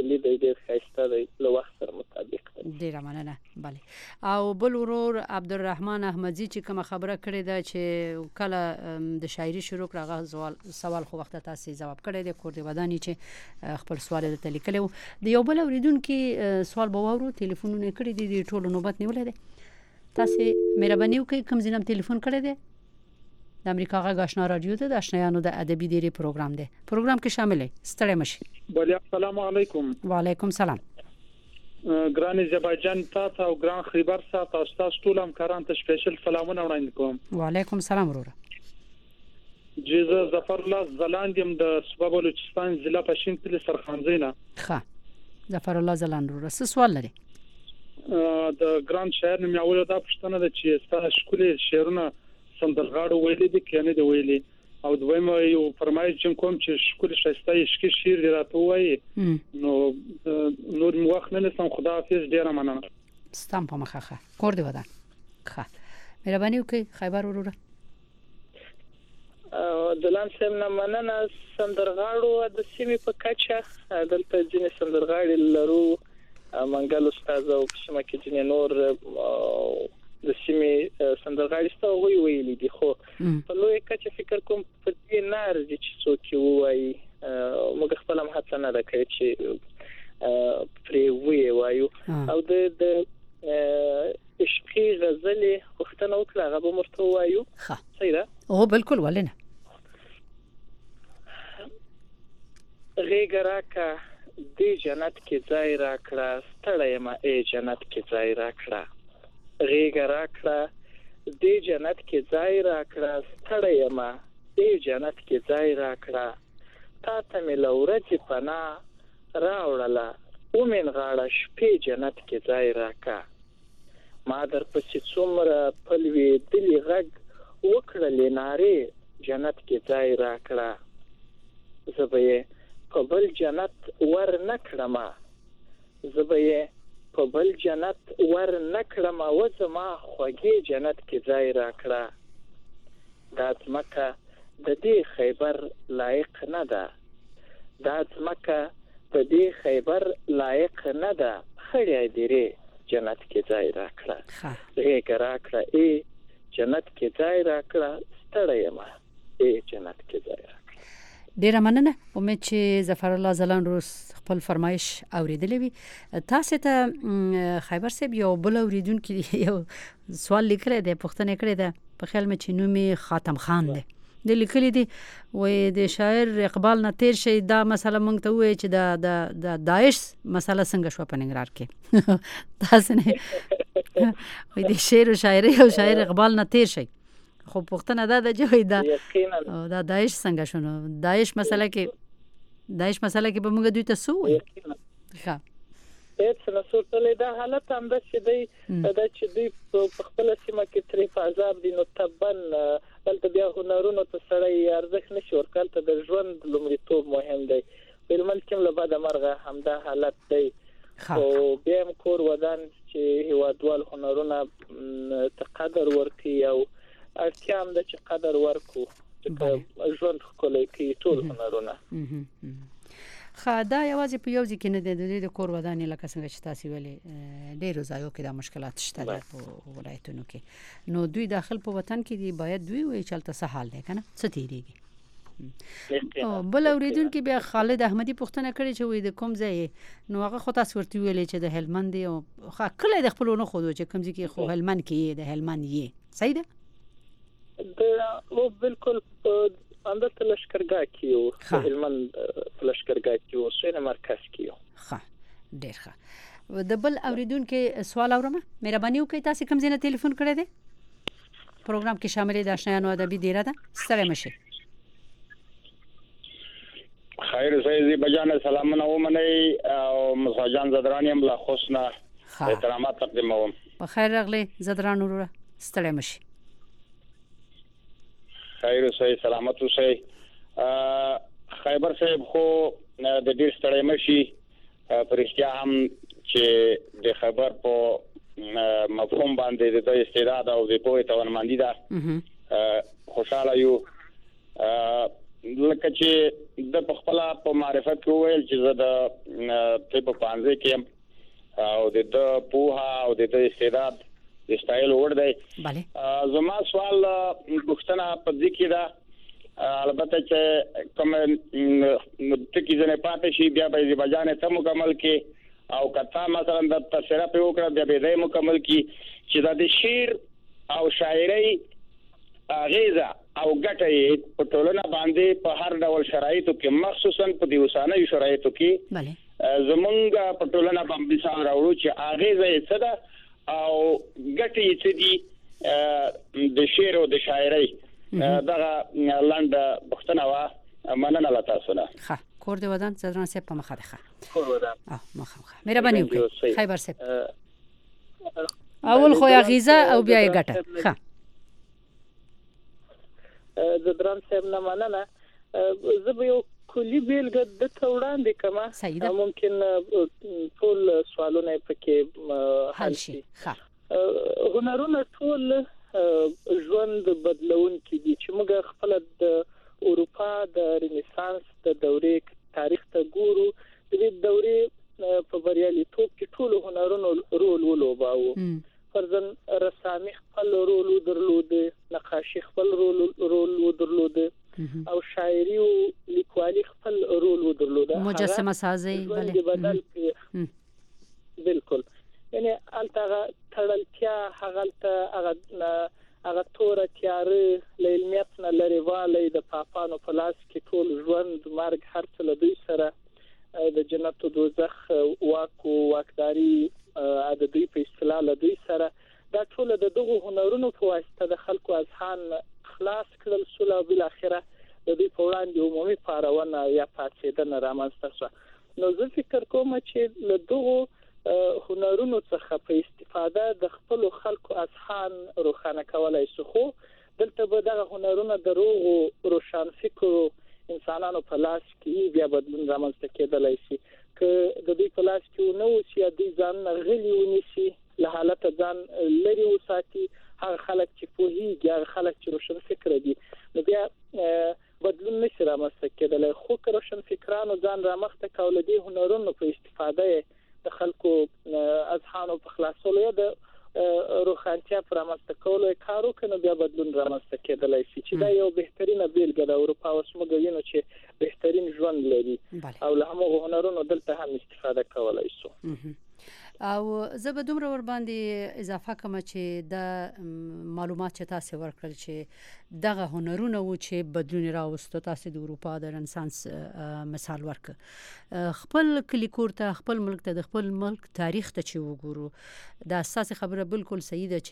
کلی دی ډیر ښایسته دی له وخت سره مطابق دی. ډیره مننه. بله او بل ورور عبدالرحمن احمدزي چې کوم خبره کړې ده چې کله د شاعري شروع کړه سوال خو وخت تاسو جواب کړی دی کور دی ودانی چې خپل سوال د تلیکلو د یو بل اوریدونکو سوال به وورو ټلیفونونه کړی دي ټولو نوبت نیولې ده. تاسو مهرباني وکړئ کوم ځینم ټلیفون کړی دی د امریکا غږ آشنا رادیو ته د آشنایانو د ادبي ډیری پروګرام دی پروګرام کې شامل دی ستړی مشي. بله السلام علیکم. وعلیکم سلام. ګران زبایجان تاسو او ګران خیبر تاسو ټول همکاران ته سپیشل سلامونه وړاندې کوم. وعلیکم سلام وروره. جزا ظفر الله زلاندیم د صوبه بلوچستان ضلع پښین کلی سرخانزینه. ښه ظفر الله زلاند وروره څه سوال لري؟ د ګران شاعر نوم یو دا پښتنه د چې ستاسو شکلې شعرونه سندرغاړو ویلي دي کنه دی ویلي او دویم یو فرمایش چې کوم چې شکل شایسته یشکی شعر دی راته وایي نو نور موخ نه سم خداحافظ ډیر مننه. ستام په مخه کور دی ودان. ښه مهرباني وکړئ خیبر وروره. دلان سم نه مننه سندرغاړو د سیمې په کچه دلته ځینې سندرغاړي لرو منګل استاد او شمه کې ځینې نور د سیمې سندرغاړي ستو ویلي دي خو په لوی کچه فکر کوم په دې نار دي چې څوک وایي موږ خپل هم هڅه نه وکړو چې پرې وایو او د عشقي غزلې وختونه وکړه هغه به مرته وایو. ښه صحیح ده. او بالکل ولنه غېږ راکړه دې جنت کې ځای راکړه ستړی ما ای جنت کې ځای راکړه غېږ راکړه دې جنت کې ځای راکړه ستړی ما ای جنت کې ځای راکړه تا ته مې لورځي پنا راوړله ومن غاړه شپې جنت کې ځای راکړه ما در پسې څومره پلوي دلی غږ وکړلې نارې جنت کې ځای راکړه زه به په بل جنت ور نکړم زه به په بل جنت ور نکړم او زما خوږی جنت کې ځای راکړه دا ځمکه د دې خیبر لایق نه ده دا ځمکه د دې خیبر لایق نه ده خړې دیره جنت کې ځای راکړه غېږ راکړه ای جنت کې ځای راکړه ستړی ما ای جنت کې ځای راکړه. ډیره مننه. امید چې ظفر الله زلاند روس خپل فرمایش اوریدلی وي. تاسو ته خیبر صاحب یو بل اوریدونکو یو سوال لیکلی دی پوښتنه کړې ده په خیال مې چې نوم خاتم خان دی د لیکلي دي وای د شاعر اقبال نه تیر شي دا مسله مونږ ته وای چې د داعش مسله څنګه شو په ننګرهار کې تاسو نه وای د شعر او شاعري او شاعر اقبال نه تیر شي خو پوښتنه ده چې دا داعش څنګه شونه داعش مسله کې به موږ دوی ته سو ښه هیڅ نه سوتلې دا حالت هم د چې دی په خپل سیمه کې تری فازاب دي نو تبن دلته بیا هنرونو ته سړی ارزښت نشي ورکول ته د ژوند لومړیتوب مهم دی په ملک کې له بعد مرغه همدا حالت دی او بیا هم کور ودان چې هیوادوال هنرونه ته قدر ورکړي او اړتیا هم ده چې قدر ورکړو چې ژوند ښکلی کړي ټول هنرونه. دا یوازې په یو ځکه نه د کور ودانې لکه څنګه چې تاسو ویلي ډېرو ځایو کې دا مشکلات شته په ولایتونو کې نو دوی داخل په وطن کې دی باید دوی وایي چې هلته څه حال دی که نه څه تېرېږي. بل اورېدونکي بیا خالد احمدي پوښتنه کړې چې وایي د کوم ځای نو هغه خو تاسو ورته ویلې چې د هلمند دی او کلی د خپلو نه ښودو چې کوم ځای کې خو هلمند کې د هلمند یې صحیح ده بالکل اندر لشکرګاه کیو هلمند لشکرګاه کیو سوینه مرکز کیو. ښه ډېر ښه. د بل اوریدونکو سوال اورم مهرباني وکړئ تاسو کوم ځای نه ټلیفون کړی دی پروګرام کې شامل د آشنایانو ادبي ډیره ده ستړی مشئ. خیر سید بجانه سلامونه ومنئ او مساجان زدرانی هم لا خوشنه احترامات تقدیموم. په خیر راغلی زدران وروره ستړی مشئ. خیر اوسئ سلامت اوسئ. خیبر صاحب خو د ډیر ستړی مشي پرشتیا هم چې د خبر په مفهوم باندې د استعداد او د پوهې توانمندي ده خوشاله یو لکه چې د خپل په معرفت کې ویل چې زه د طب په پانځه کې او د پوها او د استعداد د سټایل ور دی. زما سوال پښتنه په دې کې دا البته چې کوم ټکی ځنه پاتې شي بیا به بجانه ته مکمل کې او کته مثلا د تفسیر په وکړه بیا به مکمل کې چې د شعر او شاعري غیزه او ګټه په ټولنه باندې په هر ډول شرایطو کې مخصوصا په دې وسانه شرایطو کې زمونږ په ټولنه باندې مثال راوړو چې غیزه یې څه ده او ګټه یې څه دي د شعر او د شاعري دغه لاندې پښتنه وا مننه لا تاسو نه. ښه کور دی ودان زدران سپ په مخه ده. کور ودان مخه مهرباني وکړئ. خیبر سپ اول خو غیزه او بیا یې ګټه. ښه زدران سپ نه مننه. زه به یو کلی بیلګه د توړاندې کما ممکن ټول سوالونه پکې حل شي. هنرونه ټول ژوند بدلون کې دي چې موږ خپل د اروپا د رنسانس د دورې تاریخ ته ګورو. د دې دورې په بریالیتوب کې ټول هنرونو رول ولوباوه. فرضاً رسامي خپل رول درلود، نقاشي خپل رول درلود او شاعري او لیکوالي خپل رول درلود. مجسمه سازي بدل بالکل یعنی الته تړلتیا هغه تور تیار لیلمیت نه لري والی د پاپانو په لاس کې ټول ژوند مرګ هر څه له دوی سره د جنت او دوزخ واکداري د دوی په اصطلاح له دوی سره دا ټول د دغه هنرونو په واسطه د خلکو اذهان خلاص کړل سول او بل اخره د دوی په وړاندې عمومي پارونه یا پاتېدنه رامنځته شوه. نو زه فکر کوم چې له دغه هنرونو څخه په استفاده د خپل خلکو اذهان روښانه کولای شو. خو دلته به دغه هنرونه د روشن فکر انسانانو په لاس کې بیا بدلون رامنځته کېدلای شي. که د دې په لاس کې نو چې د ځان غلي ونیسي له حالت ځان لري وساتي هغه خلک چې پوهیږي هغه خلک چې روشن فکر دي نو بیا بدلون نشي رامنځته کېدلای. خو که روشن فکرانو ځان رامخته کول دي هنرونو په استفاده د خلکو اذهانو په خلاصولو یا د روښانتیا پر رامنځته کولو کار وکړي بیا بدلون رامنځته کېدلای شي چې دا یو بهترینه بیلګه د اروپا اوس موږ وینو چې بهترین ژوند لري او له هغو هنرونو دلته هم استفاده کولای شو. او زه به دومره ور باندې اضافه کوم چې د معلومات چې تاسو ورکړل چې دغه هنرونه و چې بدلون راوستو تاسو د اروپا د رنسانس مثال ورک خپل کلیکور ته خپل ملک ته د خپل ملک تاریخ ته چې وګورو دا اساس خبره بالکل صحیح ده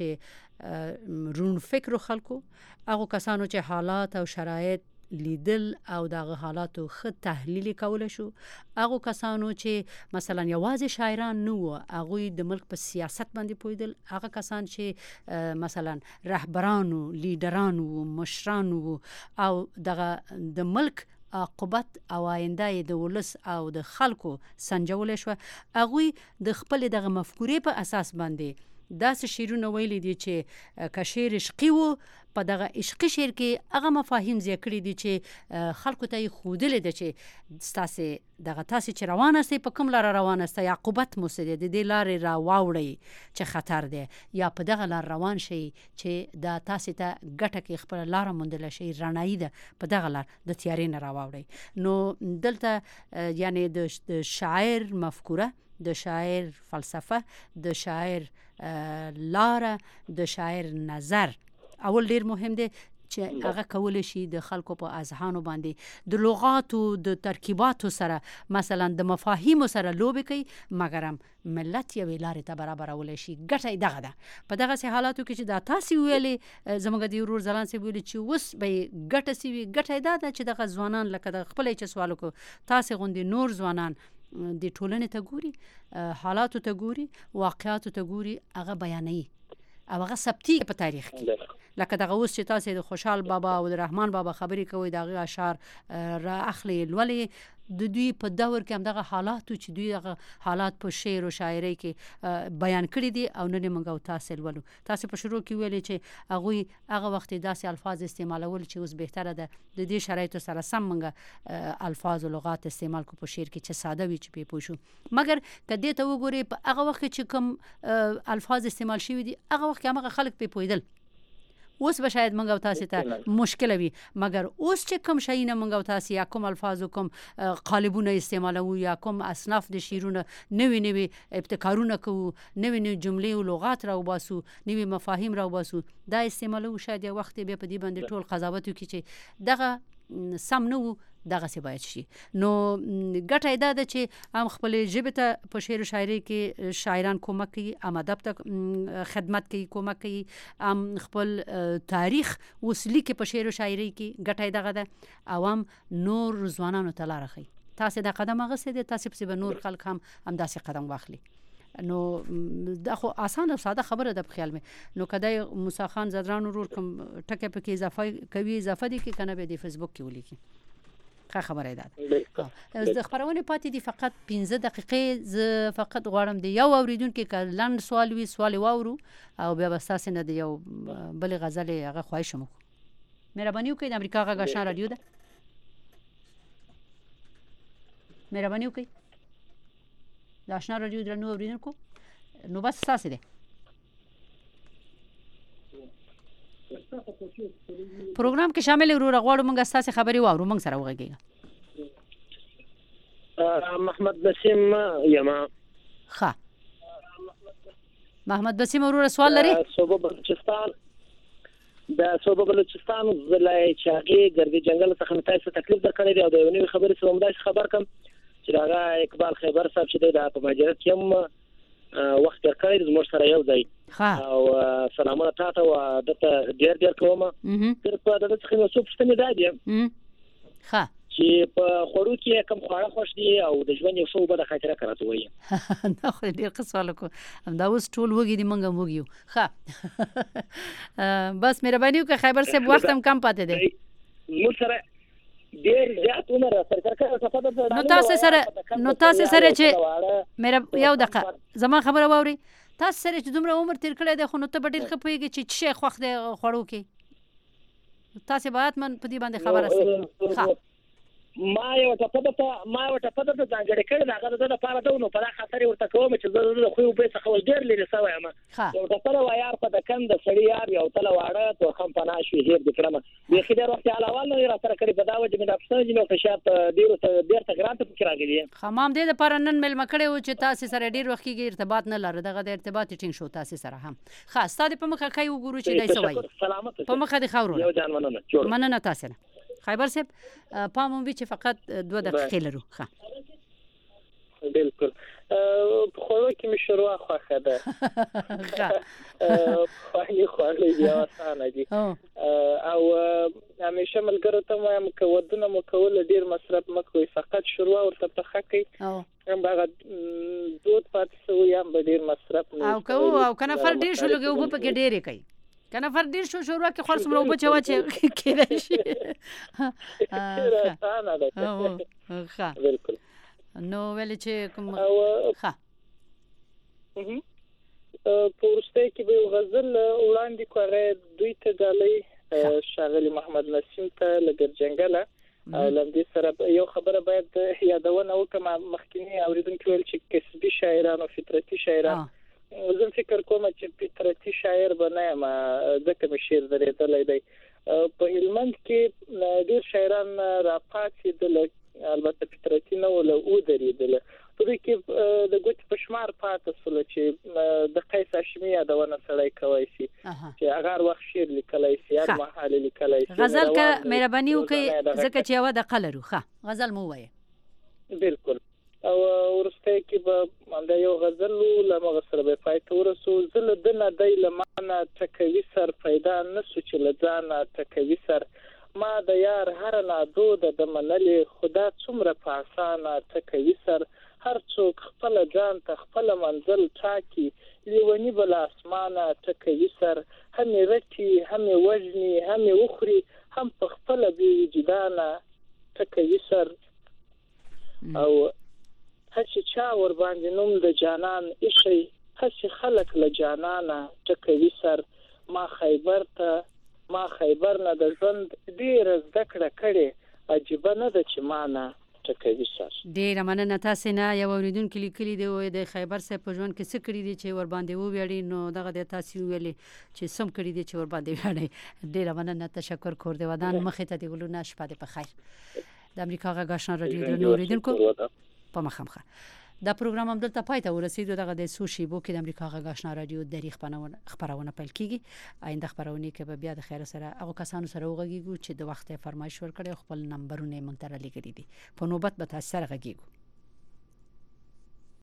چې رون فکر خلکو هغه کسانو چې حالات او شرایط لیدل او دغه حالاتو خود تحلیل کول شو. هغه کسانو چې مثلا یوازې شاعران نه وو هغه د ملک په سیاست باندې پویدل. هغه کسان چې مثلا رهبرانو لیډرانو مشرانو او دغه د ملک عاقبت او آینده د ولس او د خلکو سنجول شو. هغه د خپل دغه مفکورې په اساس باندې داسې شعرونه ویلي دي چې که شعر عشقي وو په دغه عشقي شعر کې هغه مفاهیم ذکر دي چې خلکو ته خودل دي چې تاسو چې روانه سي په کوم لار روانه سي عاقبت مو سي د دې لارې را واوړي چې خطر دی یا په دغه لار روان شي چې دا تاسو ته ګټه کې خپل لار موندل شي رڼایي ده په دغه لار د تیارې نه را واوړي. نو دلته یعنی د شاعر مفکوره د شاعر فلسفه د شاعر لاره د شاعر نظر اول ډیر مهم دی چې هغه کول شي د خلکو په اذهانو باندې د لغاتو د ترکیباتو سره مثلا د مفاهیمو سره لوبې کوي مګر ملت یو لارې ته برابرول شي. ګټه دغه ده په دغه حالاتو کې چې دا تاسو ویلې زموږ د ورور ځلان سی ویلې چې وس به ګټه سی ګټه ده چې دغه ځوانان لکه د خپل چې سوال کو تاسو غوندي نور ځوانان د ټولنې ته ګوري حالاتو ته ګوري واقعاتو ته ګوري هغه بیانوي او هغه ثبتي په تاریخ کې لکه دغه اوس چې تاسو د خوشحال بابا او د رحمان بابا خبرې کوي دغه اشعار را اخلي ولې د دوی په دور کې هم دغه حالات چې دوی دغه حالات په شعر او شاعري کې بیان کړی دي او نن موږ تاسو ولولو. تاسو په شروع کې ویلي چې هغه وخت داسې الفاظ استعمالول چې اوس بهتره ده د دې شرایطو سره سم موږ الفاظ او لغات استعمال کو په شعر کې چې ساده وي چې په پوښو. مګر کدی ته وګوري په هغه وخت چې کوم الفاظ استعمال شوی دي هغه وخت هغه خلک په پویدل اوس به شاید منګو تاسو ته مشکل وي. مګر اوس چې کوم شي نه منګو تاسو یا کوم الفاظ کوم قالبونه استعمالوي یا کوم اصناف د شیرونه نوي ابتکارونه کوو نوي جملې او لغات راو باسو نوي مفاهیم راو باسو دا استعمالو شاید یو وخت به په دې باندې ټول قضاوت کوي چې دغه سم نه دغه څه باید شي. نو ګټه دا ده چې هم خپل ژبه ته په شعر او شاعري کې شاعران کومک کوي هم ادب ته خدمت کوي کومک کوي هم خپل تاریخ وسلی کې په شعر او شاعري کې ګټه دغه ده او هم نور ځوانانو ته لار ښيي. تاسو دا قدم غوښته دي تاسو په نور خلک هم داسې قدم واخلي. نو دا خو اسانه او ساده خبره ده په خیال مې. نو کدی موسی خان زدران ورور کوم ټکه پکې اضافه دي کې کنه به د فیسبوک کې ولیکي خبره ده. د خبرونه پاتې دي فقط 15 دقیقې ز فقط غواړم د یو اوریدونکو ک لاند سوال وی سوال واورو او بیا بساس نه د یو بل غزل هغه خواهش مو. مهرباني وکړئ د امریکا غږ آشنا رادیو ده مهرباني وکړئ د آشنا رادیو درنو اوریدونکو نو بس ساس ده پروګرام کې شامل ورو غواړو موږ ستاسو خبري واورو موږ سره وغږیږه. محمد بسیم یما محمد بسیم ورو سوال لري. صوبه بلوچستان ضلع چاغي ګردي جنگل څخه تاسو تکلیف درکړی دی او د یوې خبرې سره مداش خبر کم چې هغه اقبال خیبر صاحب چې د په ماجرات کې وخت درکړی زموږ سره یو ځای او سلامونه تاسو او دته ډیر کوم تر په دغه څه نو څه پښتنه دادی چې په خورو کې کوم خواړه خوښ دي او د ژوند یو څو به د خاطر کراته وایي. دا خو ډیر سوال کو دا اوس ټول وګي دي منګه موګیو. بس مهرباني وکړه خیبر صاحب وخت هم کم پاتې دی موږ سره ډیر زیات عمر سره نو تاسو سره چې مې یو دقیقه زما خبره واوري تاسو سره چې دومره عمر تیر کړی دی خو نو ته ډیر خپويږي چې شیخ وخت خړو کې تاسو باید من په دې باندې خبره سره ما یو ته پدته ځانګړی کړی دا غره د لپاره ته نو په خاطر ورته کوم چې زه د خو به څه خو ډیر لري سوي ما یو ته سره وایار په د کند سړی یار یو تل واړه تو خم پناه شو هیر د کړم به خیر وخت علاوه نه را سره کړی په دا وجه مې د افسر جنو فشار ډیر ته ګرانت فکر راغلی خمام دې لپاره نن مل مکړې و چې تاسو سره ډیر وخت کې ارتباط نه لري دغه د ارتباط ټینګ شو تاسو سره هم خاص ستاسو په مخه کوي وګورو چې دای سوي په مخه دي خاورو یو ځان مننه تاسو خیبر صاحب پامون وی چې فقط 2 دقیقې لرو. بالکل خو کې مې شروع خوخه ده خو یې آسانه دي او همیشه ملګرو ته وایم چې ودونه مو کول ډیر مصرف مکوئ فقط شروع ورته په خکې هم هغه دوت پاتې سو یم ډیر مصرف او کنه فر ډیر شو لګو په کې ډیرې کوي کنه فر ډیر شو شروع کې خرڅ مرو بچو چې کېدای شي بالکل نو ول چې کوم پورسته کې به غزل وړاندې کوي دوی ته غالي شاغلی محمد نسیم ته لګر جنگله لمدې سره یو خبره باید یادونه وکم مخکینی اوریدونکو ول چې کسبي شاعران او فطرتي شاعران زه فکر کوم چې فطرتي شاعر بنه ما ځکه مې شعر درېدلې دی په هلمند کې ډېر شاعران راپاتې د البته فطرتي نه ول او درېدل په دې کې د ګوت پښمار پاتې سول چې د قیس هاشمي یادونه سړی کوي چې هغه وخت شعر لیکلای شي هر محل لیکلای شي غزل کا مهرباني وکړئ ځکه چې یو د قلرو غزل مو وایي بالکل او ورسته کې به د یو غزل لمغه سره به پای ورسو زل دنه دای لمانه تکوي سر پیدا نسو چې لځانه تکوي سر ما د یار هر نادو د منلې خدا څومره پاسانه تکوي سر هر څوک خپل ځان ته خپل منزل ټاکي لیونی بل اسمانه تکوي سر هم رټي هم وجني هم وخري هم په خپل بي وجدانه تکوي سر او هڅه چا ور باندې نوم د جانان ایشي هڅه خلق له جانانه ټکوي سر ما خیبر نه د ژوند ډیر زده کړې عجیب نه د چمانه ټکوي سر. ډیر مننه تاسو نه یو اوریدونکو لیکلي دی وای د خیبر سره په ژوند کې څه کړی دي چې ور باندې و ویاړي نو دغه د تاسو ویلي چې سم کړی دي چې ور باندې ویاړي. ډیر مننه تشکر کور دی ودان مخه ته دی ګلونه شپه په خیر. د امریکا غږ آشنا رادیو د اوریدونکو په مخامخه دا پروګرام هم دلته پای ته ورسېدو. دغه د سوشي بو کې د امریکا غږ آشنا رادیو د خبرونه پیل کیږي. آینده خبرونه کې به بیا د خیر سره هغه کسانو سره وغږیږو چې د وخت فرمایش ورکړي خپل نمبرونه مونږ ته را لګري دي. په نوبت به تاسو سره غږیږو.